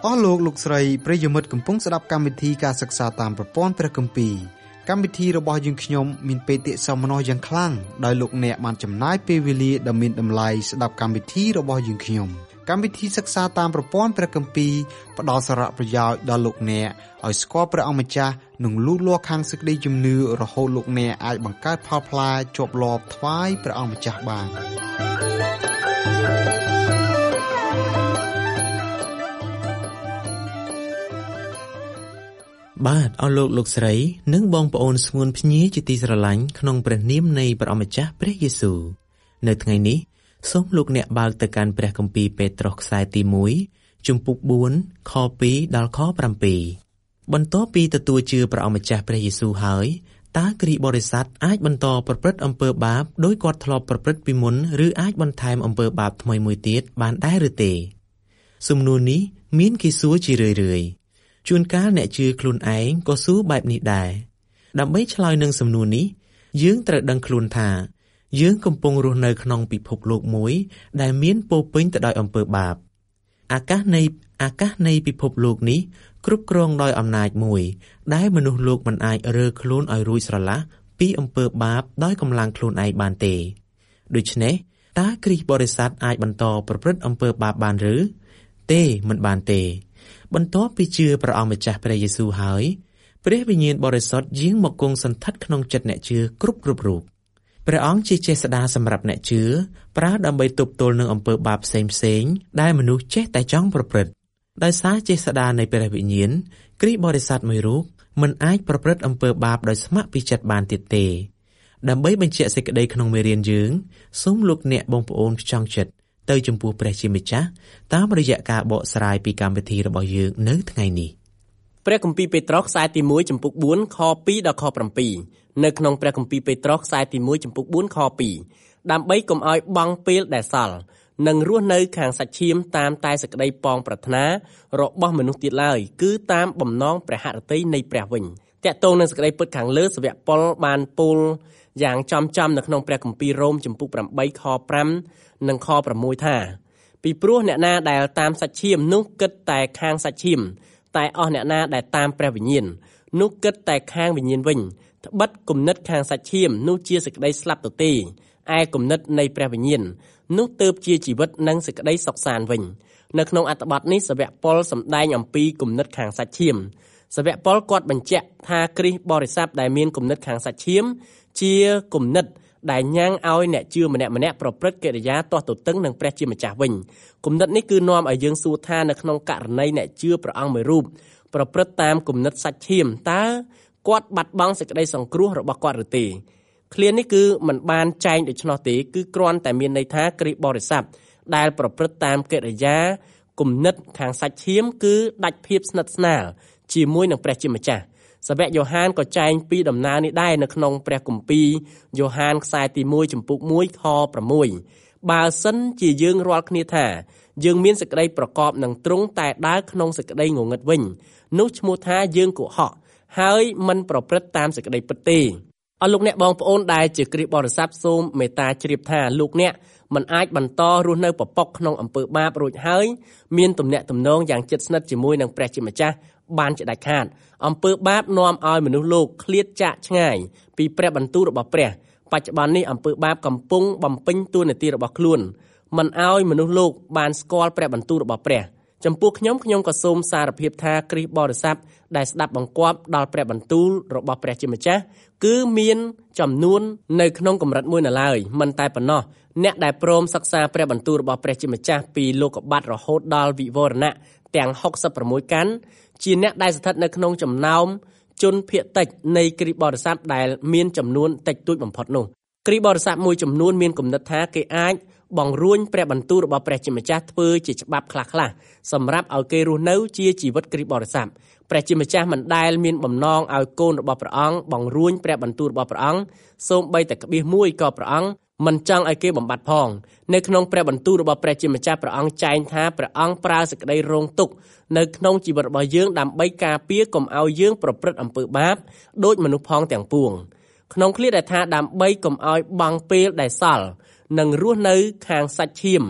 អស់លោកលោកស្រីប្រិយមិត្តកំពុងស្ដាប់កម្មវិធីការសិក្សាតាមប្រព័ន្ធព្រះគម្ពីរកម្មវិធីរបស់យើងខ្ញុំមានបេតិសោមនស្សយ៉ាងខ្លាំងដោយលោកអ្នកបានចំណាយពេលវេលាដ៏មានតម្លៃស្ដាប់កម្មវិធីរបស់យើងខ្ញុំកម្មវិធីសិក្សាតាមប្រព័ន្ធព្រះគម្ពីរផ្ដល់សារៈប្រយោជន៍ដល់លោកអ្នកឲ្យស្គាល់ព្រះអង្គម្ចាស់និងលូតលាស់ខាងសេចក្តីជំនឿរហូតលោកអ្នកអាចបង្កើតផលផ្លែជាប់លាប់ថ្វាយព្រះអង្គម្ចាស់បានបាទអស់លោកលោកស្រីនិងបងប្អូនស្ងួនភ្ញៀជាទីស្រឡាញ់ក្នុងព្រះនាមនៃព្រះអម្ចាស់ព្រះយេស៊ូវនៅថ្ងៃនេះសូមលោកអ្នកបើកទៅកាន់ព្រះគម្ពីរពេត្រុសខ្សែទី1ជំពូក4ខ2ដល់ខ7បន្ទាប់ពីទទួលជឿព្រះអម្ចាស់ព្រះយេស៊ូវហើយតើគ្រីស្ទបរិស័ទអាចបន្តប្រព្រឹត្តអំពើបាបដោយគាត់ធ្លាប់ប្រព្រឹត្តពីមុនឬអាចបន្ថែមអំពើបាបថ្មីមួយទៀតបានដែរឬទេសំណួរនេះមានគេសួរជារឿយៗជួនកាលអ្នកជឿខ្លួនឯងក៏សួរបែបនេះដែរដើម្បីឆ្លើយនឹងសំណួរនេះយើងត្រូវដឹងខ្លួនថាយើងកំពុងរស់នៅក្នុងពិភពលោកមួយដែលមានពោរពេញទៅដោយអំពើបាបអាកាសនៃពិភពលោកនេះគ្រប់គ្រងដោយអំណាចមួយដែលមនុស្សលោកមិនអាចរើខ្លួនឲ្យរួចស្រឡះពីអំពើបាបដោយកម្លាំងខ្លួនឯងបានទេដូច្នេះតើគ្រីស្ទបរិស័ទអាចបន្តប្រព្រឹត្តអំពើបាបបានឬទេមិនបានទេបន្ទាប់ពីជឿព្រះអង្គម្ចាស់ព្រះយេស៊ូវហើយព្រះវិញ្ញាណបរិសុទ្ធយាងមកគង់សន្ធិដ្ឋក្នុងចិត្តអ្នកជឿគ្រប់រូបព្រះអង្គជាចេស្តាសម្រាប់អ្នកជឿប្រើដើម្បីទប់ទល់នឹងអំពើបាបផ្សេងដែលមនុស្សចេះតែចង់ប្រព្រឹត្តដោយសារចេស្តានៃព្រះវិញ្ញាណគ្រីស្ទបរិស័ទមួយរូបមិនអាចប្រព្រឹត្តអំពើបាបដោយស្ម័គ្រពីចិត្តបានទៀតទេដើម្បីបញ្ជាក់សេចក្តីក្នុងមេរៀនយើងសូមលោកអ្នកបងប្អូនផ្ចង់ចិត្តទៅចំពោះព្រះជាម្ចាស់តាមរយៈការបកស្រាយពីកម្មវិធីរបស់យើងនៅថ្ងៃនេះព្រះគម្ពីរពេត្រុសខ្សែទី1ចំពុក4ខ2ដល់ខ7នៅក្នុងព្រះគម្ពីរពេត្រុសខ្សែទី1ចំពុក4ខ2ដើម្បីកុំឲ្យបង់ពេលដែលសល់និងរស់នៅខាងសាច់ឈាមតាមតែសេចក្តីប៉ងប្រាថ្នារបស់មនុស្សទៀតឡើយគឺតាមបំណងព្រះហឫទ័យនៃព្រះវិញតកតងនឹងសេចក្តីពិតខាងលើសាវកប៉ុលបានពោលយ៉ាងចំនៅក្នុងព្រះគម្ពីររ៉ូមចំពុក8ខ5និងខ6ថាពីព្រោះអ្នកណាដែលតាមសាច់ឈាមនោះគិតតែខាងសាច់ឈាមតែអស់អ្នកណាដែលតាមព្រះវិញ្ញាណនោះគិតតែខាងវិញ្ញាណវិញត្បិតគំនិតខាងសាច់ឈាមនោះជាសេចក្តីស្លាប់ទៅទេឯគំនិតនៃព្រះវិញ្ញាណនោះទើបជាជីវិតនិងសេចក្តីសុខសាន្តវិញនៅក្នុងអត្ថបទនេះសាវកប៉ុលសម្ដែងអំពីគំនិតខាងសាច់ឈាមសាវកប៉ុលគាត់បញ្ជាក់ថាគ្រីស្ទបរិស័ទដែលមានគំនិតខាងសាច់ឈាមជាគំនិតដែលញ៉ាំងឲ្យអ្នកជឿម្នាក់ប្រព្រឹត្តកិរិយាទាស់ទទឹងនឹងព្រះជាម្ចាស់វិញគំនិតនេះគឺនាំឲ្យយើងសួរថានៅក្នុងករណីអ្នកជឿព្រះអង្គមួយរូបប្រព្រឹត្តតាមគំនិតសាច់ឈាមតើគាត់បាត់បង់សេចក្តីសង្គ្រោះរបស់គាត់ឬទេឃ្លានេះគឺមិនបានចែងដូច្នោះទេគឺគ្រាន់តែមានន័យថាគ្រីស្ទបរិស័ទដែលប្រព្រឹត្តតាមកិរិយាគំនិតខាងសាច់ឈាមគឺដាច់ភាពស្និទ្ធស្នាលជាមួយនឹងព្រះជាម្ចាស់សាវកយ៉ូហានក៏ចែងពីដំណើរនេះដែរនៅក្នុងព្រះគម្ពីរយ៉ូហានខ្សែទី1ចំពុក1ខ6បើសិនជាយើងរាល់គ្នាថាយើងមានសេចក្តីប្រកបនឹងទ្រង់តែដើរក្នុងសេចក្តីងងឹតវិញនោះឈ្មោះថាយើងកុហកហើយមិនប្រព្រឹត្តតាមសេចក្តីពិតទេអស់លោកអ្នកបងប្អូនដែលជាគ្រីស្ទបរិស័ទសូមមេត្តាជ្រាបថាលោកអ្នកមិនអាចបន្តរស់នៅពពកក្នុងអំពើបាបរួចហើយមានទំនាក់ទំនងយ៉ាងជិតស្និទ្ធជាមួយនឹងព្រះជាម្ចាស់បានជាដាច់ខាតអំពើបាបនាំឲ្យមនុស្សលោកឃ្លាតចាកឆ្ងាយពីព្រះបន្ទូលរបស់ព្រះបច្ចុប្បន្ននេះអំពើបាបកំពុងបំពេញតួនាទីរបស់ខ្លួនមិនឲ្យមនុស្សលោកបានស្គាល់ព្រះបន្ទូលរបស់ព្រះចំពោះខ្ញុំក៏សូមសារភាពថាគ្រីស្ទបរិស័ទដែលស្ដាប់បង្គាប់ដល់ព្រះបន្ទូលរបស់ព្រះជាម្ចាស់គឺមានចំនួននៅក្នុងកម្រិតមួយនៅឡើយមិនតែប៉ុណ្ណោះអ្នកដែលព្រមសិក្សាព្រះបន្ទូលរបស់ព្រះជាម្ចាស់ពីលោកុប្បត្តិរហូតដល់វិវរណៈទាំង66កាន់ជាអ្នកដែលស្ថិតនៅក្នុងចំណោមជនភាគតិចនៃគ្រីស្ទបរិស័ទដែលមានចំនួនតិចតួចបំផុតនោះគ្រីស្ទបរិស័ទមួយចំនួនមានគំនិតថាគេអាចបង្រួញព្រះបន្ទូលរបស់ព្រះជាម្ចាស់ធ្វើជាច្បាប់ខ្លះៗសម្រាប់ឲ្យគេរស់នៅជាជីវិតគ្រីស្ទបរិស័ទព្រះជាម្ចាស់មិនដែលមានបំណងឲ្យកូនរបស់ព្រះអង្គបង្រួញព្រះបន្ទូលរបស់ព្រះអង្គសូម្បីតែក្បៀសមួយក៏ព្រះអង្គមិនចង់ឲ្យគេបំបត្តិផងនៅក្នុងព្រះបន្ទូលរបស់ព្រះជាម្ចាស់ព្រះអង្គចែងថាព្រះអង្គប្រើសេចក្តីរងទុក្ខនៅក្នុងជីវិតរបស់យើងដើម្បីការពារកុំឲ្យយើងប្រព្រឹត្តអំពើបាបដូចមនុស្សផងទាំងពួងក្នុងឃ្លាដែលថាដើម្បីកុំឲ្យបង់ពេលដែលសល់និងរស់នៅខាងសាច់ឈាម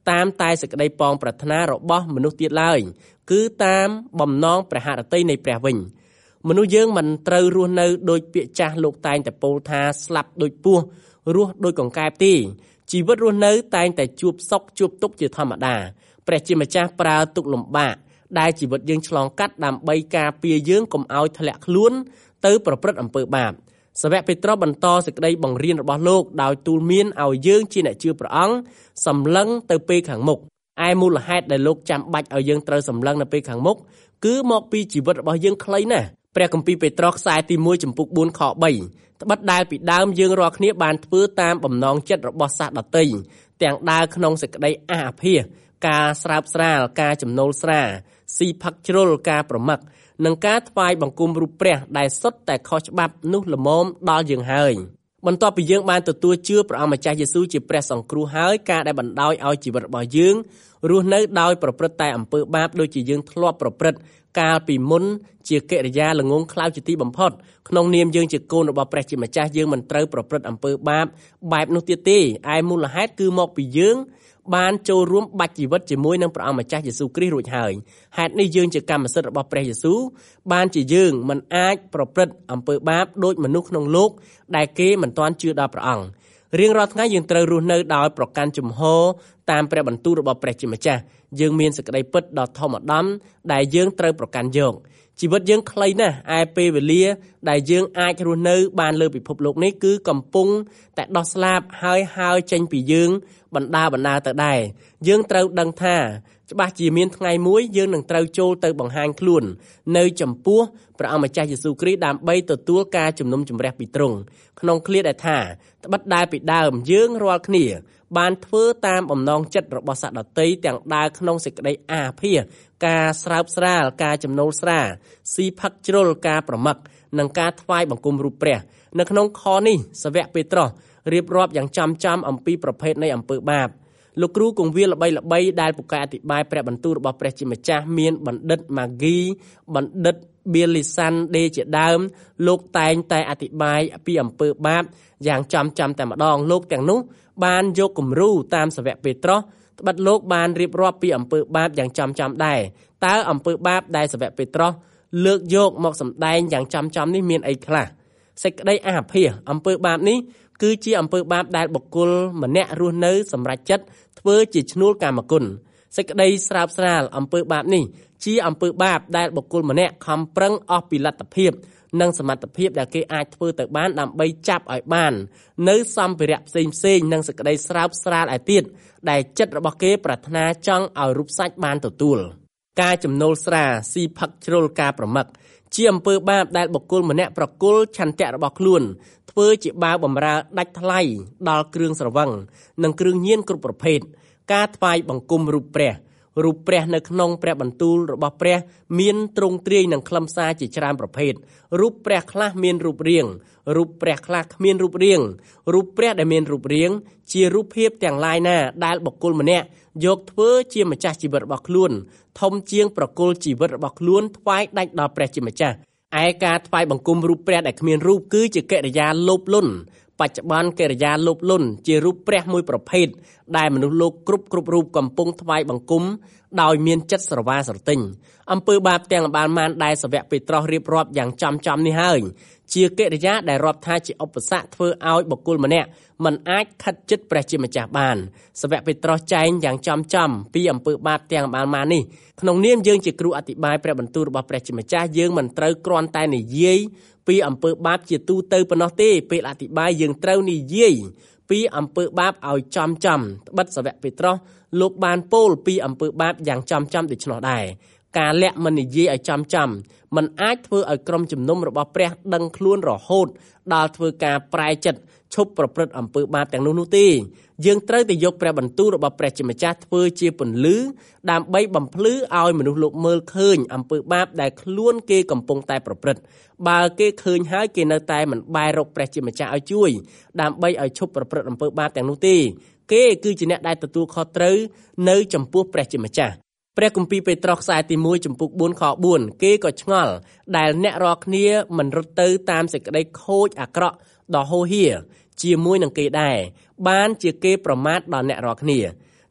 តាមតែសេចក្តីប៉ងប្រាថ្នារបស់មនុស្សទៀតឡើយគឺតាមបំណងព្រះហឫទ័យនៃព្រះវិញមនុស្សយើងមិនត្រូវរស់នៅដោយពាក្យចាស់លោកតែងតែពោលថាស្លាប់ដូចពស់រស់ដូចកង្កែបទេជីវិតរស់នៅតែងតែជួបសុខជួបទុក្ខជាធម្មតាព្រះជាម្ចាស់ប្រើទុក្ខលំបាកដែលជីវិតយើងឆ្លងកាត់ដើម្បីការពារយើងកុំឲ្យធ្លាក់ខ្លួនទៅប្រព្រឹត្តអំពើបាបសាវកពេត្រុសបន្តសេចក្តីបង្រៀនរបស់លោកដោយទូលមានឲ្យយើងជាអ្នកជឿព្រះអង្គសម្លឹងទៅពេលខាងមុខឯមូលហេតុដែលលោកចាំបាច់ឲ្យយើងត្រូវសម្លឹងនៅពេលខាងមុខគឺមកពីជីវិតរបស់យើងខ្លីណាស់ព្រះគម្ពីរពេត្រុសខ្សែទី1ចំពុក4ខ3ត្បិតដែលពីដើមយើងរាល់គ្នាបានធ្វើតាមបំណងចិត្តរបស់សាសដតីទាំងដើរក្នុងសេចក្តីអះអាភាសការស្រើបស្រាលការចំណូលស្រាស៊ីផឹកជ្រុលការប្រមឹកនិងការថ្វាយបង្គំរូបព្រះដែលសុទ្ធតែខុសច្បាប់នោះល្មមដល់យើងហើយបន្ទាប់ពីយើងបានទទួលជឿព្រះអង្គម្ចាស់យេស៊ូវជាព្រះសង្គ្រោះហើយការដែលបណ្ដោយឲ្យជីវិតរបស់យើងរស់នៅដោយប្រព្រឹត្តតែអំពើបាបដូចជាយើងធ្លាប់ប្រព្រឹត្តកាលពីមុនជាកិរិយាល្ងងខ្លៅជាទីបំផុតក្នុងនាមយើងជាកូនរបស់ព្រះជាម្ចាស់យើងមិនត្រូវប្រព្រឹត្តអំពើបាបបែបនោះទៀតទេឯមូលហេតុគឺមកពីយើងបានចូលរួមបាច់ជីវិតជាមួយនឹងព្រះអង្គម្ចាស់យេស៊ូវគ្រីស្ទរួចហើយហេតុនេះយើងជាកម្មសិទ្ធិរបស់ព្រះយេស៊ូវបានជាយើងមិនអាចប្រព្រឹត្តអំពើបាបដូចមនុស្សក្នុងលោកដែលគេមិនទាន់ជឿដល់ព្រះអង្គរៀងរាល់ថ្ងៃយើងត្រូវរស់នៅដោយប្រកាន់ជំហរតាមព្រះបន្ទូលរបស់ព្រះជាម្ចាស់យើងមានសេចក្តីពិតដ៏ធម្មតាដែលយើងត្រូវប្រកាន់យកជីវិតយើងខ្លីណាស់ឯពេលវេលាដែលយើងអាចរស់នៅបានលើពិភពលោកនេះគឺកំពុងតែដោះស្លាបហើយចេញពីយើងបណ្ដាទៅដែរយើងត្រូវដឹងថាច្បាស់ជាមានថ្ងៃមួយយើងនឹងត្រូវចូលទៅបង្ហាញខ្លួននៅចំពោះព្រះអង្គម្ចាស់យេស៊ូវគ្រីស្ទដើម្បីទទួលការជំនុំជម្រះពីទ្រង់ក្នុងឃ្លាដែលថាត្បិតដែលពីដើមយើងរាល់គ្នាបានធ្វើតាមបំណងចិត្តរបស់សត្វដទៃទាំងដើរក្នុងសេចក្តីអាភាសការស្រើបស្រាលការចំណូលស្រាស៊ីផឹកជ្រុលការប្រមឹកនិងការថ្វាយបង្គំរូបព្រះនៅក្នុងខនេះសាវកពេត្រុសរៀបរាប់យ៉ាងចំអំពីប្រភេទនៃអំពើបាបលោកគ្រូគង្វាលល្បីដែលពូកែអធិប្បាយព្រះបន្ទូលរបស់ព្រះជាម្ចាស់មានបណ្ឌិតម៉ាហ្គីបណ្ឌិតបៀលីសាន់ដេជាដើមលោកតែងតែអធិប្បាយពីអំពើបាបយ៉ាងចំតែម្ដងលោកទាំងនោះបានយកគំរូតាមសាវកពេត្រុសត្បិតលោកបានរៀបរាប់ពីអំពើបាបយ៉ាងចំដែរតើអំពើបាបដែលសាវកពេត្រុសលើកយកមកសម្ដែងយ៉ាងចំនេះមានអីខ្លះសេចក្តីអះអាភាសអំពើបាបនេះគឺជាអំពើបាបដែលបុគ្គលម្នាក់រស់នៅសម្រេចចិត្តធ្វើជាឈ្នួលកាមគុណសេចក្តីស្រើបស្រាលអំពើបាបនេះជាអំពើបាបដែលបុគ្គលម្នាក់ខំប្រឹងអស់ពីលទ្ធភាពនិងសមត្ថភាពដែលគេអាចធ្វើទៅបានដើម្បីចាប់ឲ្យបាននៅសម្ភារៈផ្សេងនិងសេចក្តីស្រើបស្រាលឯទៀតដែលចិត្តរបស់គេប្រាថ្នាចង់ឲ្យរូបសាច់បានទទួលការចំណូលស្រាស៊ីផឹកជ្រុលការប្រមឹកជាអំពើបាបដែលបុគ្គលម្នាក់ប្រគល់ឆន្ទៈរបស់ខ្លួនធ្វើជាបាវបម្រើដាច់ថ្លៃដល់គ្រឿងស្រវឹងនិងគ្រឿងញៀនគ្រប់ប្រភេទការថ្វាយបង្គំរូបព្រះនៅក្នុងព្រះបន្ទូលរបស់ព្រះមានទ្រង់ទ្រាយនឹងខ្លឹមសារជាច្រើនប្រភេទរូបព្រះខ្លះមានរូបរាងរូបព្រះខ្លះគ្មានរូបរាងរូបព្រះដែលមានរូបរាងជារូបភាពទាំងឡាយណាដែលបុគ្គលម្នាក់យកធ្វើជាម្ចាស់ជីវិតរបស់ខ្លួនធំជាងប្រគល់ជីវិតរបស់ខ្លួនថ្វាយដាច់ដល់ព្រះជាម្ចាស់ឯការថ្វាយបង្គំរូបព្រះដែលគ្មានរូបគឺជាកិរិយាលោភលន់បច្ចុប្បន្នកិរិយាលោភលន់ជារូបព្រះមួយប្រភេទដែលមនុស្សលោកគ្រប់រូបកំពុងថ្វាយបង្គំដោយមានចិត្តស្រវាស្រទិញអំពើបាបទាំងល្បាម៉ានដែលសាវកពេត្រុសរៀបរាប់យ៉ាងចំនេះហើយជាកិរិយាដែលរាប់ថាជាឧបសគ្គធ្វើឲ្យបុគ្គលម្នាក់មិនអាចខិតជិតព្រះជាម្ចាស់បានសាវកពេត្រុសចែងយ៉ាងចំពីអំពើបាបទាំងល្បាម៉ាននេះក្នុងនាមយើងជាគ្រូអធិប្បាយព្រះបន្ទូលរបស់ព្រះជាម្ចាស់យើងមិនត្រូវគ្រាន់តែនិយាយពីអំពើបាបជាទូទៅប៉ុណ្ណោះទេពេលអធិប្បាយយើងត្រូវនិយាយពីអំពើបាបឲ្យចំត្បិតសាវកពេត្រុសលោកបានពោលពីអំពើបាបយ៉ាងចំដូច្នោះដែរការលាក់មិននិយាយឲ្យចំមិនអាចធ្វើឲ្យក្រុមជំនុំរបស់ព្រះដឹងខ្លួនរហូតដល់ធ្វើការប្រែចិត្តឈប់ប្រព្រឹត្តអំពើបាបទាំងនោះទេយើងត្រូវតែយកព្រះបន្ទូលរបស់ព្រះជាម្ចាស់ធ្វើជាពន្លឺដើម្បីបំភ្លឺឲ្យមនុស្សលោកមើលឃើញអំពើបាបដែលខ្លួនគេកំពុងតែប្រព្រឹត្តបើគេឃើញហើយគេនៅតែមិនបែររកព្រះជាម្ចាស់ឲ្យជួយដើម្បីឲ្យឈប់ប្រព្រឹត្តអំពើបាបទាំងនោះទេគេគឺជាអ្នកដែលទទួលខុសត្រូវនៅចំពោះព្រះជាម្ចាស់ព្រះគម្ពីរពេត្រុសខ្សែទី1ចំពុក4ខ4គេក៏ឆ្ងល់ដែលអ្នករាល់គ្នាមិនរត់ទៅតាមសេចក្តីខូចអាក្រក់ដ៏ហូរហៀរជាមួយនឹងគេដែរបានជាគេប្រមាថដល់អ្នករាល់គ្នា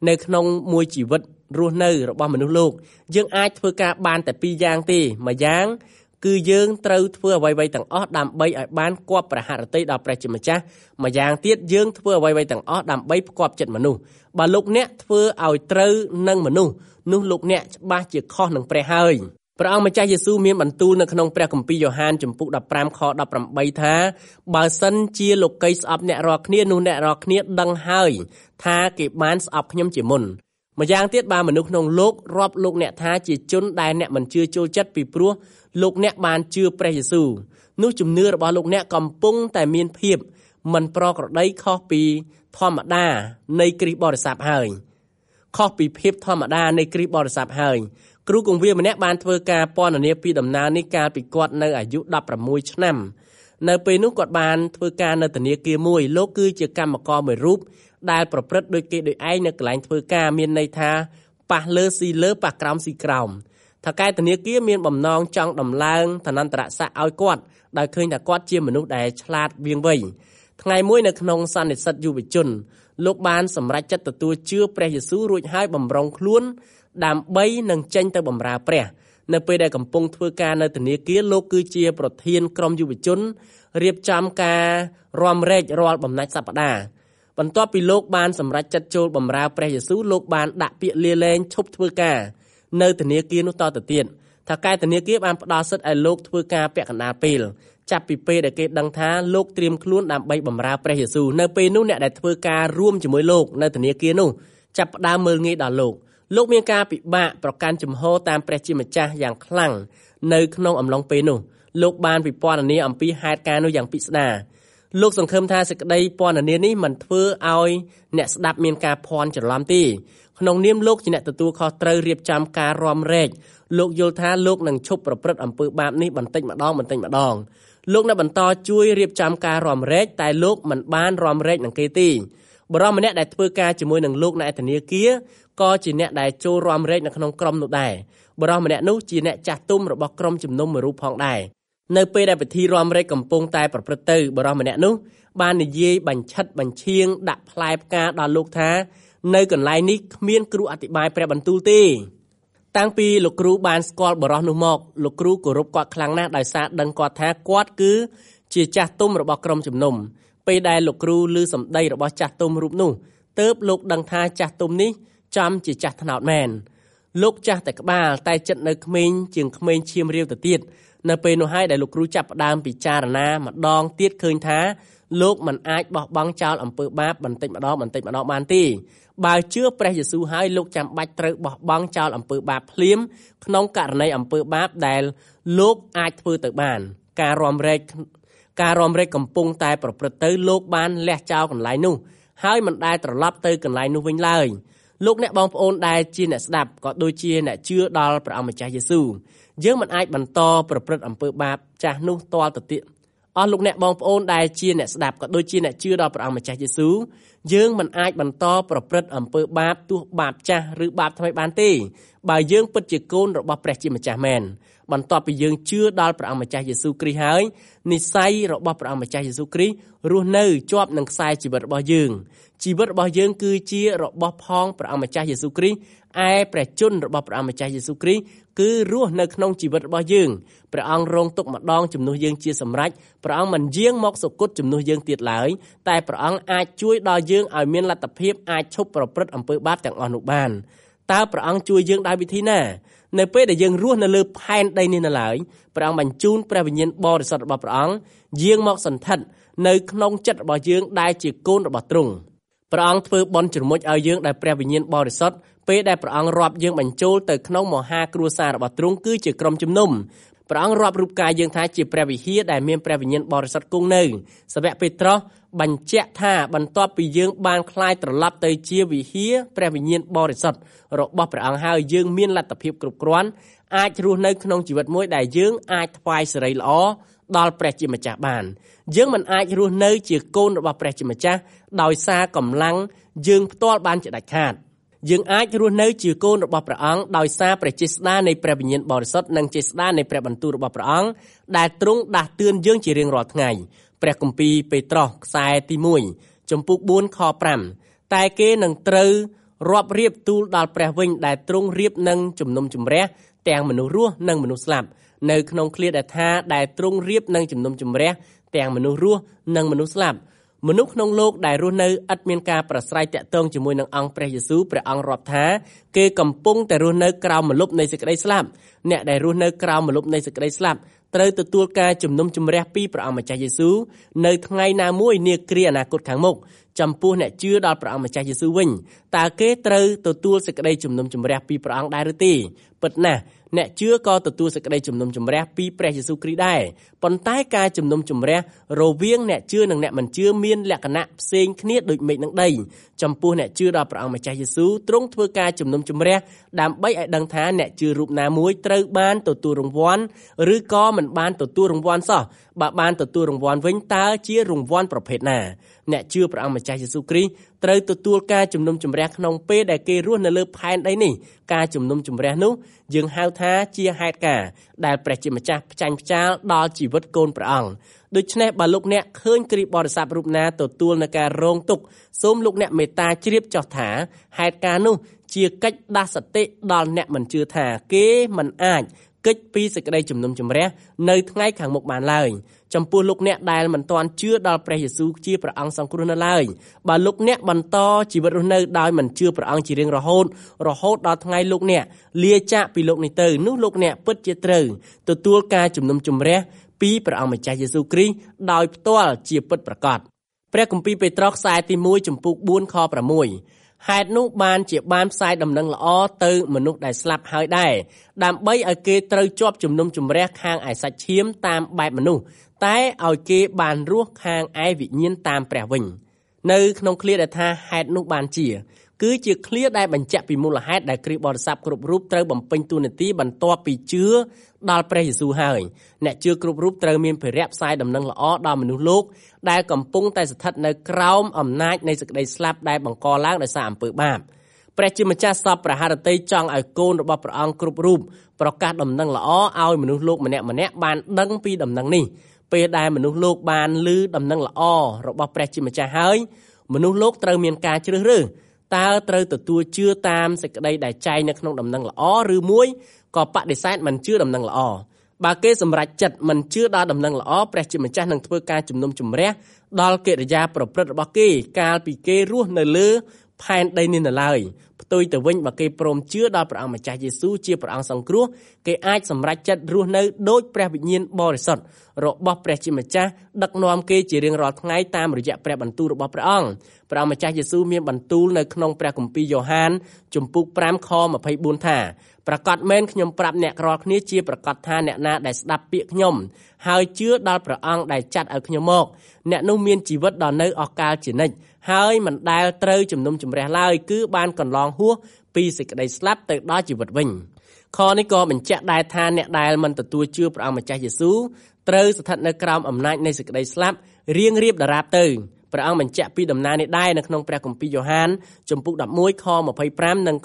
នៅក្នុងមួយជីវិតរស់នៅរបស់មនុស្សលោកយើងអាចធ្វើការបានតែពីរយ៉ាងទេមួយយ៉ាងគឺយើងត្រូវធ្វើអ្វីៗទាំងអស់ដើម្បីឲ្យបានគប់ព្រះハរតីដល់ព្រះជាម្ចាស់មួយយ៉ាងទៀតយើងធ្វើអ្វីៗទាំងអស់ដើម្បីផ្គាប់ចិត្តមនុស្សបើលោកអ្នកធ្វើឲ្យត្រូវនឹងមនុស្សនោះលោកអ្នកច្បាស់ជាខុសនឹងព្រះហើយព្រះអង្គម្ចាស់យេស៊ូវមានបន្ទូលនៅក្នុងព្រះគម្ពីរយ៉ូហានចំពុក15ខ18ថាបើសិនជាលោកីស្អប់អ្នករាល់គ្នានោះអ្នករាល់គ្នាដឹងហើយថាគេបានស្អប់ខ្ញុំជាមុនម្យ៉ាងទៀតបើមនុស្សក្នុងលោករាប់លោកអ្នកថាជាជនដែលអ្នកមិនជឿចូលចិត្តពីព្រោះលោកអ្នកបានជឿព្រះយេស៊ូវនោះជំនឿរបស់លោកអ្នកកំពុងតែមានភាពមិនប្រក្រតីខុសពីធម្មតានៃគ្រីស្ទបរិស័ទហើយខុសពីភាពធម្មតានៃគ្រីស្ទបរិស័ទហើយគ្រូគង្វាលម្នាក់បានធ្វើការពណ៌នាពីដំណើរនេះកាលពីគាត់នៅអាយុ16ឆ្នាំនៅពេលនោះគាត់បានធ្វើការនៅធនាគារមួយលោកគឺជាកម្មករមួយរូបដែលប្រព្រឹត្តដូចគេដូចឯងនៅកន្លែងធ្វើការមានន័យថាប៉ះលើស៊ីលើប៉ះក្រោមស៊ីក្រោមថៅកែធនាគារមានបំណងចង់ដំឡើងឋានន្តរស័ក្តិឲ្យគាត់ដោយឃើញថាគាត់ជាមនុស្សដែលឆ្លាតវាងវៃថ្ងៃមួយនៅក្នុងសន្និសីទយុវជនលោកបានសម្រេចចិត្តទទួលជឿព្រះយេស៊ូវរួចហើយបម្រុងខ្លួនដើម្បីនឹងចេញទៅបម្រើព្រះនៅពេលដែលកំពុងធ្វើការនៅធនាគារលោកគឺជាប្រធានក្រុមយុវជនរៀបចំការរាំរែករាល់បំណាច់សប្តាហ៍បន្ទាប់ពីលោកបានសម្រេចចិត្តចូលបម្រើព្រះយេស៊ូវលោកបានដាក់ពាក្យលាលែងឈប់ធ្វើការនៅធនាគារនោះតទៅទៀតថាកែធនាគារបានផ្ដល់សិទ្ធិឲ្យលោកធ្វើការពាក់កណ្ដាលពេលចាប់ពីពេលដែលគេដឹងថាលោកត្រៀមខ្លួនដើម្បីបម្រើព្រះយេស៊ូវនៅពេលនោះអ្នកដែលធ្វើការរួមជាមួយលោកនៅធនាគារនោះចាប់ផ្ដើមមើលងាយដល់លោកមានការពិបាកប្រកាន់ជំហរតាមព្រះជាម្ចាស់យ៉ាងខ្លាំងនៅក្នុងអំឡុងពេលនោះលោកបានពិពណ៌នាអំពីហេតុការណ៍នោះយ៉ាងពិស្ដារលោកសង្ឃឹមថាសេចក្តីពណ៌នានេះមិនធ្វើឲ្យអ្នកស្ដាប់មានការភ័ន្តច្រឡំទេក្នុងនាមលោកជាអ្នកទទួលខុសត្រូវរៀបចំការរាំរែកលោកយល់ថាលោកនឹងឈប់ប្រព្រឹត្តអំពើបាបនេះបន្តិចម្ដងលោកនៅបន្តជួយរៀបចំការរាំរែកតែលោកមិនបានរាំរែកនឹងគេទេបរិមម្នាក់ដែលធ្វើការជាមួយនឹងលោកនៅធនាគារក៏ជាអ្នកដែលចូលរាំរែកនៅក្នុងក្រុមនោះដែរបរិមម្នាក់នោះជាអ្នកចាស់ទុំរបស់ក្រុមជំនុំមួយរូបផងដែរនៅពេលដែលពិធីរាំរែកកំពុងតែប្រព្រឹត្តទៅបរិមម្នាក់នោះបាននិយាយបញ្ឆិតបញ្ឈៀងដាក់ផ្លែផ្កាដល់លោកថានៅកន្លែងនេះគ្មានគ្រូអធិប្បាយព្រះបន្ទូលទេតាំងពីលោកគ្រូបានស្គាល់បរិសនោះមកលោកគ្រូគោរពគាត់ខ្លាំងណាស់ដោយសារដឹងគាត់ថាគាត់គឺជាចាស់ទុំរបស់ក្រុមជំនុំពេលដែលលោកគ្រូឮសម្ដីរបស់ចាស់ទុំរូបនោះទើបលោកដឹងថាចាស់ទុំនេះចំជាចាស់ថ្នោតមែនលោកចាស់តែក្បាលតែចិត្តនៅក្មេងជាងក្មេងឈាមរាវទៅទៀតនៅពេលនោះហើយដែលលោកគ្រូចាប់ផ្ដើមពិចារណាម្ដងទៀតឃើញថាលោកមិនអាចបោះបង់ចោលអំពើបាបបន្តិចម្ដងបានទេបើជឿព្រះយេស៊ូវហើយលោកចាំបាច់ត្រូវបោះបង់ចោលអំពើបាបភ្លាមក្នុងករណីអំពើបាបដែលលោកអាចធ្វើទៅបានការរាំរែកកំពុងតែប្រព្រឹត្តទៅលោកបានលះចោលកន្លែងនោះហើយមិនដែលត្រឡប់ទៅកន្លែងនោះវិញឡើយលោកអ្នកបងប្អូនដែលជាអ្នកស្ដាប់ក៏ដូចជាអ្នកជឿដល់ព្រះអង្គម្ចាស់យេស៊ូវយើងមិនអាចបន្តប្រព្រឹត្តអំពើបាបចាស់នោះទាល់ទៅទៀតអស់លោកអ្នកបងប្អូនដែលជាអ្នកស្ដាប់ក៏ដូចជាអ្នកជឿដល់ព្រះអង្គម្ចាស់យេស៊ូវយើងមិនអាចបន្តប្រព្រឹត្តអំពើបាបទោះបាបចាស់ឬបាបថ្មីបានទេបើយើងពិតជាកូនរបស់ព្រះជាម្ចាស់មែនបន្ទាប់ពីយើងជឿដល់ព្រះអង្គម្ចាស់យេស៊ូវគ្រីស្ទហើយនិស្ស័យរបស់ព្រះអង្គម្ចាស់យេស៊ូវគ្រីស្ទរស់នៅជាប់នឹងខ្សែជីវិតរបស់យើងជីវិតរបស់យើងគឺជារបស់ផងព្រះអង្គម្ចាស់យេស៊ូវគ្រីស្ទឯព្រះជន្មរបស់ព្រះអង្គម្ចាស់យេស៊ូវគ្រីស្ទគឺរស់នៅក្នុងជីវិតរបស់យើងព្រះអង្គរងទុក្ខម្ដងជំនួសយើងជាសម្រេចព្រះអង្គមិនយាងមកសុគតជំនួសយើងទៀតឡើយតែព្រះអង្គអាចជួយដល់យើងឲ្យមានលទ្ធភាពអាចឈប់ប្រព្រឹត្តអំពើបាបទាំងអស់នោះបានតើព្រះអង្គជួយយើងដោយវិធីណានៅពេលដែលយើងរស់នៅលើផែនដីនេះនៅឡើយព្រះអង្គបញ្ជូនព្រះវិញ្ញាណបរិសុទ្ធរបស់ព្រះអង្គយាងមកសន្ធិដ្ឋនៅក្នុងចិត្តរបស់យើងដែលជាកូនរបស់ទ្រង់ព្រះអង្គធ្វើបន់ជ្រមុជឲ្យយើងដោយព្រះវិញ្ញាណបរិសុទ្ធពេលដែលព្រះអង្គរាប់យើងបញ្ចូលទៅក្នុងមហាគ្រួសាររបស់ទ្រង់គឺជាក្រុមជំនុំព្រះអង្គរាប់រូបកាយយើងថាជាព្រះវិហារដែលមានព្រះវិញ្ញាណបរិសុទ្ធគង់នៅសាវកពេត្រុសបញ្ជាក់ថាបន្ទាប់ពីយើងបានคล้ายត្រឡប់ទៅជាវិហារព្រះវិញ្ញាណបរិសុទ្ធរបស់ព្រះអង្គហើយយើងមានលទ្ធភាពគ្រប់គ្រាន់អាចរស់នៅក្នុងជីវិតមួយដែលយើងអាចថ្វាយសិរីល្អដល់ព្រះជាម្ចាស់បានយើងមិនអាចរស់នៅជាកូនរបស់ព្រះជាម្ចាស់ដោយសារកម្លាំងយើងផ្ទាល់បានជាដាច់ខាតយើងអាចរស់នៅជាកូនរបស់ព្រះអង្គដោយសារព្រះចេស្តានៃព្រះវិញ្ញាណបរិសុទ្ធនិងចេស្តានៃព្រះបន្ទូលរបស់ព្រះអង្គដែលទ្រង់ដាស់តឿនយើងជារៀងរាល់ថ្ងៃព្រះគម្ពីរពេត្រុសខ្សែទី1ចំពុក4ខ5តែគេនឹងត្រូវរាប់រៀបទូលដល់ព្រះវិញដែលទ្រង់រៀបនឹងជំនុំជម្រះទាំងមនុស្សរស់និងមនុស្សស្លាប់នៅក្នុងឃ្លាដែលថាដែលទ្រង់រៀបនឹងជំនុំជម្រះទាំងមនុស្សរស់និងមនុស្សស្លាប់មនុស្សក្នុងលោកដែលរស់នៅឥតមានការប្រស្រ័យតាក់ទងជាមួយនឹងអង្គព្រះយេស៊ូវព្រះអង្គរាប់ថាគេកំពុងតែរស់នៅក្រោមម្លប់នៃសេចក្តីស្លាប់អ្នកដែលរស់នៅក្រោមម្លប់នៃសេចក្តីស្លាប់ត្រូវទទួលការជំនុំជម្រះពីព្រះអង្គម្ចាស់យេស៊ូវនៅថ្ងៃណាមួយនាគ្រាអនាគតខាងមុខចំពោះអ្នកជឿដល់ព្រះអង្គម្ចាស់យេស៊ូវវិញតើគេត្រូវទទួលសេចក្តីជំនុំជម្រះពីព្រះអង្គដែរឬទេពិតណាស់អ្នកជឿក៏ទទួលសេចក្តីជំនុំជម្រះពីព្រះយេស៊ូវគ្រីស្ទដែរប៉ុន្តែការជំនុំជម្រះរវាងអ្នកជឿនិងអ្នកមិនជឿមានលក្ខណៈផ្សេងគ្នាដូចមេឃនិងដីចំពោះអ្នកជឿដល់ព្រះអង្គម្ចាស់យេស៊ូវទ្រង់ធ្វើការជំនុំជម្រះដើម្បីឲ្យដឹងថាអ្នកជឿរូបណាមួយត្រូវបានទទួលរង្វាន់ឬក៏មិនបានទទួលរង្វាន់សោះបើបានទទួលរង្វាន់វិញតើជារង្វាន់ប្រភេទណាអ្នកជឿព្រះអង្គម្ចាស់យេស៊ូវគ្រីស្ទត្រូវទទួលការជំនុំជម្រះក្នុងពេលដែលគេរស់នៅលើផែនដីនេះការជំនុំជម្រះនោះយើងហៅថាជាហេតុការណ៍ដែលព្រះជាម្ចាស់ផ្ចាញ់ផ្ចាលដល់ជីវិតកូនព្រះអង្គដូច្នេះបើលោកអ្នកឃើញគ្រីស្ទបរិស័ទរូបណាទទួលនឹងការរងទុក្ខសូមលោកអ្នកមេត្តាជ្រាបចុះថាហេតុការណ៍នោះជាកិច្ចដាស់សតិដល់អ្នកមិនជឿថាគេមិនអាចកិច្ចពីសេចក្តីជំនុំជម្រះនៅថ្ងៃខាងមុខបានឡើយចំពោះលោកអ្នកដែលមិនទាន់ជឿដល់ព្រះយេស៊ូវជាព្រះអង្គសង្គ្រោះនៅឡើយបើលោកអ្នកបន្តជីវិតរស់នៅដោយមិនជឿព្រះអង្គជារៀងរហូតដល់ថ្ងៃលោកអ្នកលាចាកពីលោកនេះទៅនោះលោកអ្នកពិតជាត្រូវទទួលការជំនុំជម្រះពីព្រះអង្គម្ចាស់យេស៊ូវគ្រីស្ទដោយផ្ទាល់ជាពិតប្រាកដព្រះគម្ពីរពេត្រុសខ្សែទី1ចំពុក4ខ6ហេតុនោះបានជាបានផ្សាយដំណឹងល្អទៅមនុស្សដែលស្លាប់ហើយដែរដើម្បីឲ្យគេត្រូវជាប់ជំនុំជម្រះខាងឯសាច់ឈាមតាមបែបមនុស្សតែឲ្យគេបានរស់ខាងឯវិញ្ញាណតាមព្រះវិញនៅក្នុងឃ្លាដែលថាហេតុនោះបានគឺជាឃ្លាដែលបញ្ជាក់ពីមូលហេតុដែលគ្រីស្ទបរិស័ទគ្រប់រូបត្រូវបំពេញតួនាទីបន្ទាប់ពីជឿដល់ព្រះយេស៊ូវហើយអ្នកជឿគ្រប់រូបត្រូវមានភារៈផ្សាយដំណឹងល្អដល់មនុស្សលោកដែលកំពុងតែស្ថិតនៅក្រោមអំណាចនៃសេចក្តីស្លាប់ដែលបង្កឡើងដោយសារអំពើបាបព្រះជាម្ចាស់សពព្រះハរតីចង់ឲ្យកូនរបស់ព្រះអង្គគ្រប់រូបប្រកាសដំណឹងល្អឲ្យមនុស្សលោកម្នាក់ៗបានដឹងពីដំណឹងនេះពេលដែលមនុស្សលោកបានឮដំណឹងល្អរបស់ព្រះជាម្ចាស់ហើយមនុស្សលោកត្រូវមានការជ្រើសរើសតើត្រូវទទួលជឿតាមសេចក្តីដែលចែងនៅក្នុងដំណឹងល្អឬមួយក៏បដិសេធមិនជឿដំណឹងល្អបើគេសម្រេចចិត្តមិនជឿដល់ដំណឹងល្អព្រះជាម្ចាស់នឹងធ្វើការជំនុំជម្រះដល់កិរិយាប្រព្រឹត្តរបស់គេកាលពីគេរស់នៅលើផែនដីនេះនៅឡើយផ្ទុយទៅវិញបើគេព្រមជឿដល់ព្រះអង្គម្ចាស់យេស៊ូវជាព្រះអង្គសង្គ្រោះគេអាចសម្រេចចិត្តរស់នៅដោយព្រះវិញ្ញាណបរិសុទ្ធរបស់ព្រះជាម្ចាស់ដឹកនាំគេជារៀងរាល់ថ្ងៃតាមរយៈព្រះបន្ទូលរបស់ព្រះអង្គព្រះអង្គម្ចាស់យេស៊ូវមានបន្ទូលនៅក្នុងព្រះគម្ពីរយ៉ូហានជំពូក5ខ24ថាប្រកាសមែនខ្ញុំប្រាប់អ្នករាល់គ្នាជាប្រកាសថាអ្នកណាដែលស្ដាប់ពាក្យខ្ញុំហើយជឿដល់ព្រះអង្គដែលចាត់ឲ្យខ្ញុំមកអ្នកនោះមានជីវិតដល់នៅអស់កលជានិច្ចហើយមិនដែលត្រូវជំនុំជម្រះឡើយគឺបានកន្លងហួសពីសេចក្តីស្លាប់ទៅដល់ជីវិតវិញខនេះក៏បញ្ជាក់ដែរថាអ្នកដែលមិនទទួលជឿព្រះអង្គម្ចាស់យេស៊ូវត្រូវស្ថិតនៅក្រោមអំណាចនៃសេចក្តីស្លាប់រៀងរៀបដរាបទៅព្រះអង្គបញ្ជាក់ពីដំណើរនេះដែរនៅក្នុងព្រះគម្ពីរយ៉ូហានជំពូក11ខ25និងខ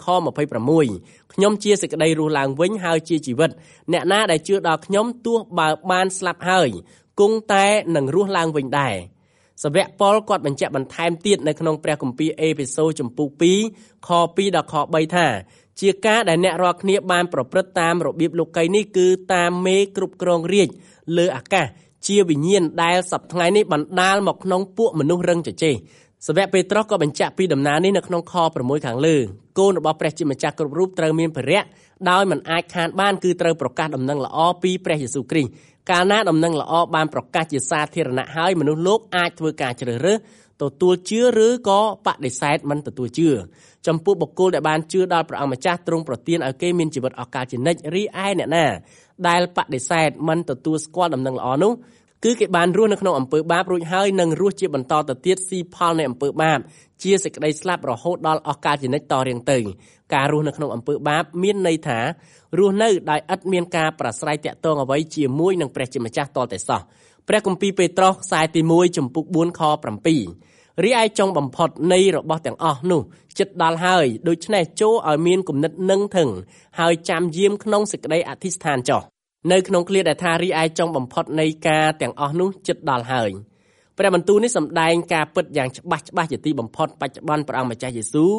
26ខ្ញុំជាសេចក្តីរស់ឡើងវិញហើយជាជីវិតអ្នកណាដែលជឿដល់ខ្ញុំទោះបើបានស្លាប់ហើយគង់តែនឹងរស់ឡើងវិញដែរសាវកប៉ុលគាត់បញ្ជាក់បន្ថែមទៀតនៅក្នុងព្រះគម្ពីរអេភេសូជំពូក2ខ2ដល់ខ3ថាជាការដែលអ្នករាល់គ្នាបានប្រព្រឹត្តតាមរបៀបលោកីនេះគឺតាមមេគ្រប់គ្រងរាជលើអាកាសជាវិញ្ញាណដែលសប្តាហ៍ថ្ងៃនេះបណ្ដាលមកក្នុងពួកមនុស្សរឹងជជែកសាវកពេត្រុសក៏បញ្ជាក់ពីដំណើរនេះនៅក្នុងខ6ខាងលើកូនរបស់ព្រះជាម្ចាស់គ្រប់រូបត្រូវមានភារៈដោយមិនអាចខានបានគឺត្រូវប្រកាសដំណឹងល្អពីព្រះយេស៊ូវគ្រីស្ទកាលណាដំណឹងល្អបានប្រកាសជាសាធារណៈហើយមនុស្សលោកអាចធ្វើការជ្រើសរើសទទួលជឿឬក៏បដិសេធមិនទទួលជឿចំពោះបុគ្គលដែលបានជឿដល់ព្រះអង្គម្ចាស់ទ្រង់ប្រទានឲ្យគេមានជីវិតអស់កលជានិច្ចរីឯអ្នកណាដែលបដិសេធមិនទទួលស្គាល់ដំណឹងល្អនោះគឺគេបានរស់នៅក្នុងអំពើបាបរួចហើយនឹងរស់ជាបន្តទៅទៀតស៊ីផលនៃអំពើបាបជាសេចក្តីស្លាប់រហូតដល់អស់កលជានិច្ចតរៀងទៅការរស់នៅក្នុងអំពើបាបមានន័យថារស់នៅដោយឥតមានការប្រស្រ័យតាក់ទងអ្វីជាមួយនឹងព្រះជាម្ចាស់តតែសោះព្រះគម្ពីរពេត្រុសខ្សែទី1ចំពុក4ខ7រីឯចុងបំផុតនៃរបស់ទាំងអស់នោះជិតដល់ហើយដូច្នេះចូលឲ្យមានគំនិតនឹងធឹងហើយចាំយាមក្នុងសេចក្តីអធិស្ឋានចុះនៅក្នុងឃ្លាដែលថារីឯចុងបំផុតនៃការទាំងអស់នោះជិតដល់ហើយព្រះបន្ទូលនេះសម្ដែងការពិតយ៉ាងច្បាស់ជាទីបំផុតបច្ចុប្បន្នព្រះអង្គម្ចាស់យេស៊ូវ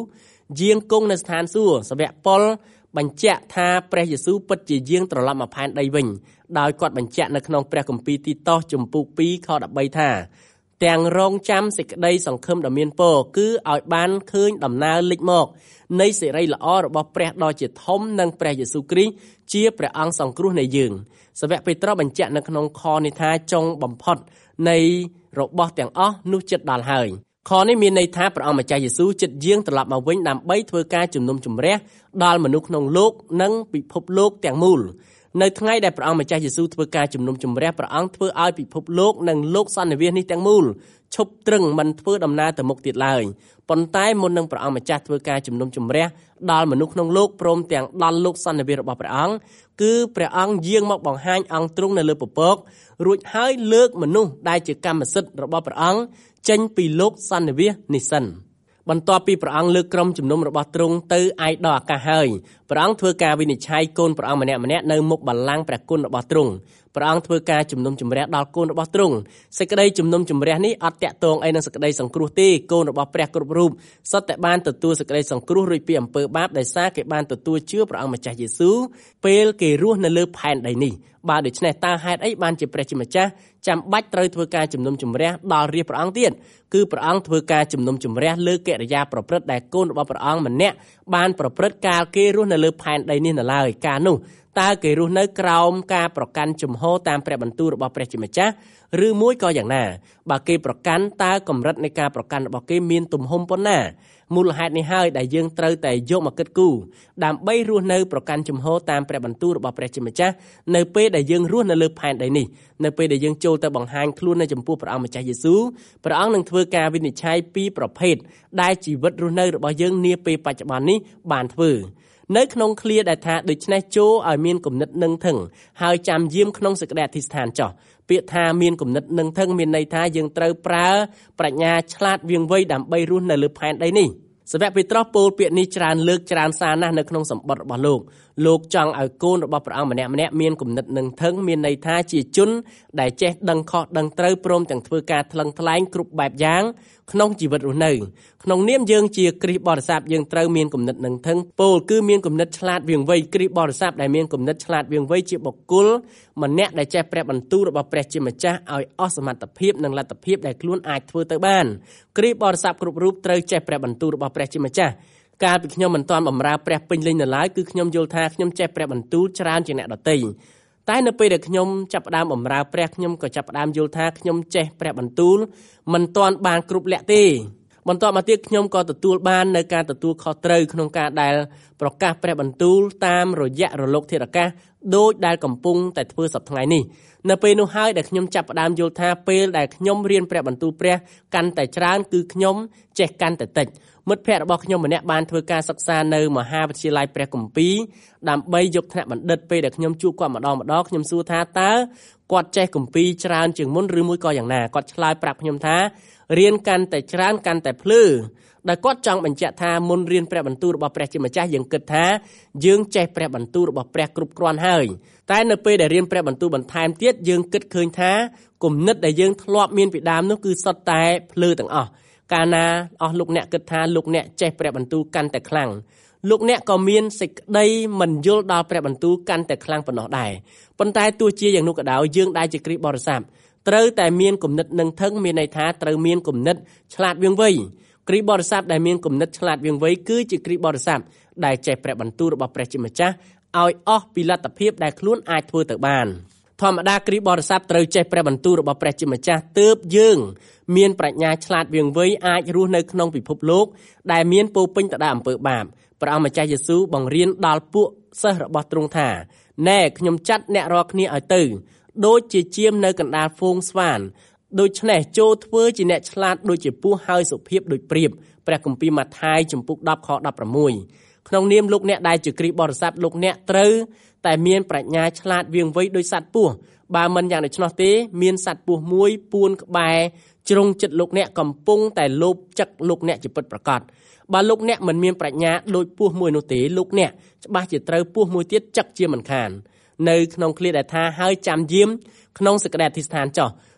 យាងគង់នៅស្ថានសួគ៌សាវកប៉ុលបញ្ជាក់ថាព្រះយេស៊ូវពិតជាយាងត្រឡប់មកផែនដីវិញដោយគាត់បញ្ជាក់នៅក្នុងព្រះគម្ពីរទីតោសជំពូក 2 ខ 13 ថាទាំងរងចាំសេចក្តីសង្ឃឹមដ៏មានពរគឺឲ្យបានឃើញដំណើរលេចមកនៃសេរីល្អរបស់ព្រះដ៏ជាធំនិងព្រះយេស៊ូវគ្រីស្ទជាព្រះអង្គសង្គ្រោះនៃយើងសាវកពេត្រុសបញ្ជាក់នៅក្នុងខនេះថាចុងបំផុតនៃរបស់ទាំងអស់នោះជិតដល់ហើយខនេះមានន័យថាព្រះអង្គម្ចាស់យេស៊ូវជិតយាងត្រឡប់មកវិញដើម្បីធ្វើការជំនុំជម្រះដល់មនុស្សក្នុងលោកនិងពិភពលោកទាំងមូលនៅថ្ងៃដែលព្រះអង្គម្ចាស់យេស៊ូវធ្វើការជំនុំជម្រះព្រះអង្គធ្វើឲ្យពិភពលោកនិងលោកសន្និវាសនេះទាំងមូលឈប់ត្រឹងមិនធ្វើដំណើរទៅមុខទៀតឡើយប៉ុន្តែមុននឹងព្រះអង្គម្ចាស់ធ្វើការជំនុំជម្រះដល់មនុស្សក្នុងលោកព្រមទាំងដល់លោកសន្និវាសរបស់ព្រះអង្គគឺព្រះអង្គយាងមកបង្ហាញអង្គទ្រង់នៅលើពពករួចហើយលើកមនុស្សដែលជាកម្មសិទ្ធិរបស់ព្រះអង្គចេញពីលោកសន្និវាសនេះសិនបន្ទាប់ពីព្រះអង្គលើកក្រុមជំនុំរបស់ទ្រង់ទៅឯកដល់អាកាសហើយព្រះអង្គធ្វើការវិនិច្ឆ័យកូនព្រះអង្គម្នាក់ៗនៅមុខបល្ល័ង្កព្រះគុណរបស់ទ្រង់ព្រះអង្គធ្វើការជំនុំជម្រះដល់កូនរបស់ទ្រង់សេចក្តីជំនុំជម្រះនេះអត់តាក់ទងអីនឹងសេចក្តីសង្គ្រោះទេកូនរបស់ព្រះគ្រប់រូបសុទ្ធតែបានទទួលសេចក្តីសង្គ្រោះរួចពីអំពើបាបដោយសារគេបានទទួលជឿព្រះអង្គម្ចាស់យេស៊ូវពេលគេរស់នៅលើផែនដីនេះបើដូច្នេះតើហេតុអីបានជាព្រះជាម្ចាស់ចាំបាច់ត្រូវធ្វើការជំនុំជម្រះដល់រាជព្រះអង្គទៀតគឺព្រះអង្គធ្វើការជំនុំជម្រះលើកិរិយាប្រព្រឹត្តដែលកូនរបស់ព្រះអង្គម្នាក់បានប្រព្រឹត្តកាលគេរស់នៅលើផែនដីនេះនៅឡើយកាលនោះតើគេរស់នៅក្រោមការប្រកាន់ជំហរតាមព្រះបន្ទូលរបស់ព្រះជាម្ចាស់ឬមួយក៏យ៉ាងណាបើគេប្រកាន់តើកម្រិតនៃការប្រកាន់របស់គេមានទំហំប៉ុណ្ណាមូលហេតុនេះហើយដែលយើងត្រូវតែយកមកគិតគូរដើម្បីរស់នៅប្រកាន់ជំហរតាមព្រះបន្ទូលរបស់ព្រះជាម្ចាស់នៅពេលដែលយើងរស់នៅលើផែនដីនេះនៅពេលដែលយើងចូលទៅបង្ហាញខ្លួននៅចំពោះព្រះអង្គម្ចាស់យេស៊ូវព្រះអង្គនឹងធ្វើការវិនិច្ឆ័យពីរប្រភេទដែលជីវិតរស់នៅរបស់យើងនាពេលបច្ចុប្បន្ននេះបានធ្វើនៅក្នុងឃ្លាដែលថាដូច្នេះចូលឲ្យមានគំនិតនឹងធឹងហើយចាំយាមក្នុងសេចក្តីអធិស្ឋានចោះពាក្យថាមានគំនិតនឹងធឹងមានន័យថាយើងត្រូវប្រើប្រាជ្ញាឆ្លាតវាងវៃដើម្បីរស់នៅលើផែនដីនេះសាវកពេត្រុសពោលពាក្យនេះច្រើនលើកច្រើនសារណាស់នៅក្នុងសម្បត្តិរបស់លោកចង់ឲ្យកូនរបស់ព្រះអង្គម្នាក់ៗមានគំនិតនឹងធឹងមានន័យថាជាជនដែលចេះដឹងខុសដឹងត្រូវព្រមទាំងធ្វើការថ្លឹងថ្លែងគ្រប់បែបយ៉ាងក្នុងជីវិតរស់នៅក្នុងនាមយើងជាគ្រីស្ទបរិស័ទយើងត្រូវមានគំនិតនឹងធឹងពោលគឺមានគំនិតឆ្លាតវាងវៃគ្រីស្ទបរិស័ទដែលមានគំនិតឆ្លាតវាងវៃជាបុគ្គលម្នាក់ដែលចេះព្រះបន្ទូលរបស់ព្រះជាម្ចាស់ឲ្យអស់សមត្ថភាពនិងលទ្ធភាពដែលខ្លួនអាចធ្វើទៅបានគ្រីស្ទបរិស័ទគ្រប់រូបត្រូវចេះព្រះបន្ទូលរបស់ព្រះជាម្ចាស់កាលពីខ្ញុំមិនទាន់បម្រើព្រះពេញលេញនៅឡើយគឺខ្ញុំយល់ថាខ្ញុំចេះព្រះបន្ទូលច្រើនជាងអ្នកដទៃតែនៅពេលដែលខ្ញុំចាប់ផ្ដើមបម្រើព្រះខ្ញុំក៏ចាប់ផ្ដើមយល់ថាខ្ញុំចេះព្រះបន្ទូលមិនទាន់បានគ្រប់លក្ខទេបន្ទាប់មកទៀតខ្ញុំក៏ទទួលបាននៅការទទួលខុសត្រូវក្នុងការដែលប្រកាសព្រះបន្ទូលតាមរយៈរលកធាតុអាកាសដូចដែលកំពុងតែធ្វើសប្តាហ៍ថ្ងៃនេះនៅពេលនោះហើយដែលខ្ញុំចាប់ផ្ដើមយល់ថាពេលដែលខ្ញុំរៀនព្រះបន្ទូលព្រះកាន់តែច្រើនគឺខ្ញុំចេះកាន់តែតិចមិត្តភ័ក្តិរបស់ខ្ញុំម្នាក់បានធ្វើការសិក្សានៅមហាវិទ្យាល័យព្រះគម្ពីរដើម្បីយកថ្នាក់បណ្ឌិតពេលដែលខ្ញុំជួបគាត់ម្ដងខ្ញុំសួរថាតើគាត់ចេះគម្ពីរច្រើនជាងមុនឬមួយក៏យ៉ាងណាគាត់ឆ្លើយប្រាប់ខ្ញុំថារៀនកាន់តែច្រើនកាន់តែភ្លឺដោយគាត់ចង់បញ្ជាក់ថាមុនរៀនព្រះបន្ទូលរបស់ព្រះជាម្ចាស់យើងគិតថាយើងចេះព្រះបន្ទូលរបស់ព្រះគ្រប់គ្រាន់ហើយតែនៅពេលដែលរៀនព្រះបន្ទូលបន្ថែមទៀតយើងគិតឃើញថាគំនិតដែលយើងធ្លាប់មានពីដើមនោះគឺសុទ្ធតែភ្លឺទាំងអស់កាលណាអស់លោកអ្នកគិតថាលោកអ្នកចេះព្រះបន្ទូលកាន់តែខ្លាំងលោកអ្នកក៏មានសេចក្តីមិនយល់ដល់ព្រះបន្ទូលកាន់តែខ្លាំងប៉ុណ្ណោះដែរប៉ុន្តែទោះជាយ៉ាងនោះក៏ដោយយើងដែលជាគ្រីស្ទបរិស័ទត្រូវតែមានគំនិតនឹងធឹងមានន័យថាត្រូវមានគំនិតឆ្លាតវាងវៃគ្រីស្ទបរិស័ទដែលមានគំនិតឆ្លាតវាងវៃគឺជាគ្រីស្ទបរិស័ទដែលចេះព្រះបន្ទូលរបស់ព្រះជាម្ចាស់ឲ្យអស់ពីលទ្ធភាពដែលខ្លួនអាចធ្វើទៅបានធម្មតាគ្រីស្ទបរិស័ទត្រូវចេះព្រះបន្ទូលរបស់ព្រះជាម្ចាស់ទើបយើងមានប្រាជ្ញាឆ្លាតវាងវៃអាចរស់នៅក្នុងពិភពលោកដែលមានពោពេញទៅដោយអំពើបាបព្រះអង្គម្ចាស់យេស៊ូវបង្រៀនដល់ពួកសិស្សរបស់ទ្រង់ថាណែខ្ញុំចាត់អ្នករាល់គ្នាឲ្យទៅដូចជាជាមនៅកណ្ដាលហ្វូងស្វានដូច្នេះចូលធ្វើជាអ្នកឆ្លាតដូចជាពស់ហើយសុភាពដូចព្រាបព្រះគម្ពីរម៉ាថាយជំពូក10ខ16ក្នុងនាមលោកអ្នកដែលជាគ្រីស្ទបរិស័ទលោកអ្នកត្រូវតែមានប្រាជ្ញាឆ្លាតវាងវៃដោយសត្វពស់បើមិនយ៉ាងដូច្នោះទេមានសត្វពស់មួយពួនក្បែរជ្រុងចិត្តលោកអ្នកកំពុងតែលោភចឹកលោកអ្នកជាពិតប្រាកដបើលោកអ្នកមិនមានប្រាជ្ញាដូចពស់មួយនោះទេលោកអ្នកច្បាស់ជាត្រូវពស់មួយទៀតចឹកជាមិនខាននៅក្នុងឃ្លាដែលថាហើយចាំយាមក្នុងសេចក្តីអធិស្ឋានចោះ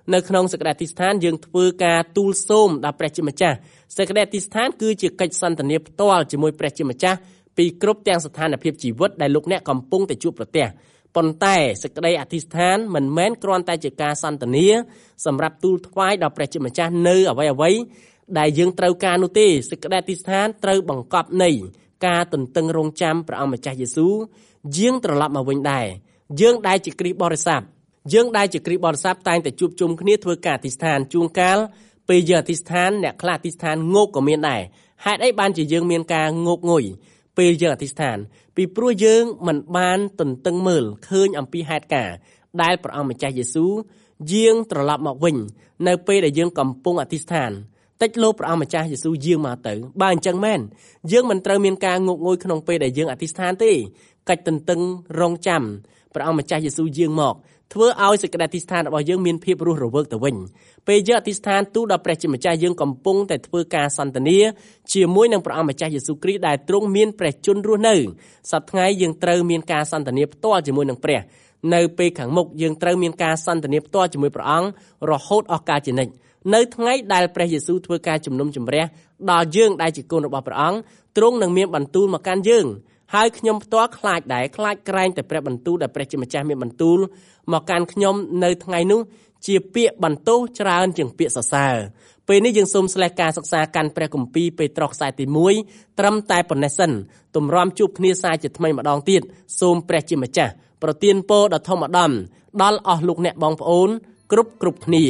នៅក្នុងសេចក្តីអធិស្ឋានយើងធ្វើការទូលសូមដល់ព្រះជាម្ចាស់សេចក្តីអធិស្ឋានគឺជាកិច្ចសន្ទនាផ្ទាល់ជាមួយព្រះជាម្ចាស់ពីគ្រប់ទាំងស្ថានភាពជីវិតដែលលោកអ្នកកំពុងតែជួបប្រទះប៉ុន្តែសេចក្តីអធិស្ឋានមិនមែនគ្រាន់តែជាការសន្ទនាសម្រាប់ទូលថ្វាយដល់ព្រះជាម្ចាស់នៅអ្វីៗដែលយើងត្រូវការនោះទេសេចក្តីអធិស្ឋានត្រូវបង្កប់នៃការទន្ទឹងរង់ចាំព្រះអង្គម្ចាស់យេស៊ូវយាងត្រឡប់មកវិញដែរយើងដែលជាគ្រីស្ទបរិស័ទតែងតែជួបជុំគ្នាធ្វើការអធិស្ឋានជួនកាលពេលយើងអធិស្ឋានអ្នកខ្លះអធិស្ឋានងោកក៏មានដែរហេតុអីបានជាយើងមានការងោកងុយពេលយើងអធិស្ឋានពីព្រោះយើងមិនបានទន្ទឹងមើលឃើញអំពីហេតុការណ៍ដែលព្រះអង្គម្ចាស់យេស៊ូវយាងត្រឡប់មកវិញនៅពេលដែលយើងកំពុងអធិស្ឋានតិចលោកព្រះអង្គម្ចាស់យេស៊ូវយាងមកទៅបើអញ្ចឹងមែនយើងមិនត្រូវមានការងោកងុយក្នុងពេលដែលយើងអធិស្ឋានទេកិច្ចទន្ទឹងរង់ចាំព្រះអង្គម្ចាស់យេស៊ូវយាងមកធ្វើឲ្យសេចក្តីអធិស្ឋានរបស់យើងមានភាពរស់រវើកទៅវិញពេលយើងអធិស្ឋានទូលដល់ព្រះជាម្ចាស់យើងកំពុងតែធ្វើការសន្ទនាជាមួយនឹងព្រះអង្គម្ចាស់យេស៊ូវគ្រីស្ទដែលទ្រង់មានព្រះជន្មរស់នៅសប្តាហ៍ថ្ងៃយើងត្រូវមានការសន្ទនាផ្ទាល់ជាមួយនឹងព្រះនៅពេលខាងមុខយើងត្រូវមានការសន្ទនាផ្ទាល់ជាមួយព្រះអង្គរហូតអស់កាលជានិច្ចនៅថ្ងៃដែលព្រះយេស៊ូវធ្វើការជំនុំជម្រះដល់យើងដែលជាកូនរបស់ព្រះអង្គទ្រង់នឹងមានបន្ទូលមកកាន់យើងហើយខ្ញុំផ្ទាល់ខ្លាចក្រែងតែព្រះបន្ទូលដែលព្រះជាម្ចាស់មានបន្ទូលមកកាន់ខ្ញុំនៅថ្ងៃនោះជាពាក្យបន្ទោសច្រើនជាងពាក្យសរសើរពេលនេះយើងសូមស្លេះការសិក្សាកាន់ព្រះគម្ពីរពេត្រុសខ្សែទី1ត្រឹមតែប៉ុណ្ណេះសិនទម្រាំជួបគ្នាសាជាថ្មីម្ដងទៀតសូមព្រះជាម្ចាស់ប្រទានពរដ៏ធំឧត្តមដល់អស់លោកអ្នកបងប្អូនគ្រប់គ្នា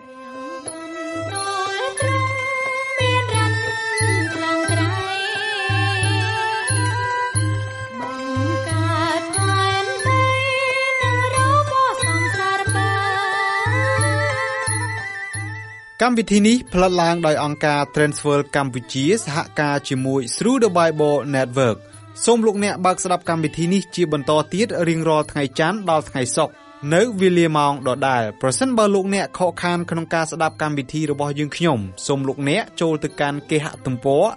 កម្មវិធីនេះផ្លាត់ឡើងដោយអង្គការ Transworld កម្ពុជាសហការជាមួយ Through the Bible Network សូមលោកអ្នកបើកស្ដាប់កម្មវិធីនេះជាបន្តទៀតរៀងរាល់ថ្ងៃច័ន្ទដល់ថ្ងៃសុក្រនៅវេលាម៉ោងដដែលប្រសិនបើលោកអ្នកខកខានក្នុងការស្ដាប់កម្មវិធីរបស់យើងខ្ញុំសូមលោកអ្នកចូលទៅកាន់គេហទំព័រ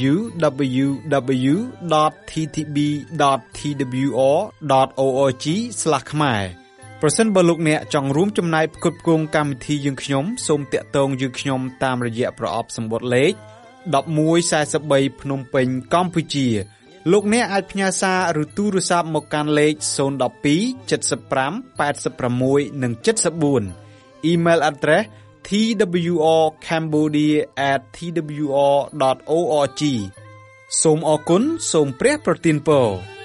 www.ttb.twr.org/ ខ្មែរប្រសិនបើលោកអ្នកចង់រួមចំណែកផ្គត់ផ្គង់កម្មវិធីយើងខ្ញុំសូមតាក់ទងយើងខ្ញុំតាមរយៈប្រអប់សម្បត្តិលេខ1143ភ្នំពេញកម្ពុជាលោកអ្នកអាចផ្ញើសារឬទូរស័ព្ទមកកាន់លេខ012 75 86 និង 74 Email address twrcambodia@twr.org សូមអរគុណសូមព្រះប្រទានពរ